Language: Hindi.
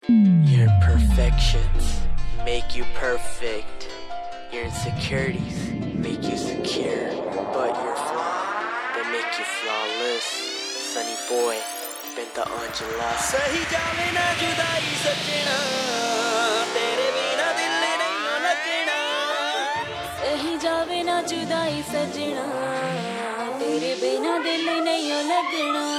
Your imperfections make you perfect. Your insecurities make you secure. But your flaw, they make you flawless. Sunny boy, Benta Angela. सही जावे ना जुदाई सजना, तेरे बिना दिल नहीं लगना। सही जावे ना जुदाई सजना, तेरे बिना दिल नहीं लगना।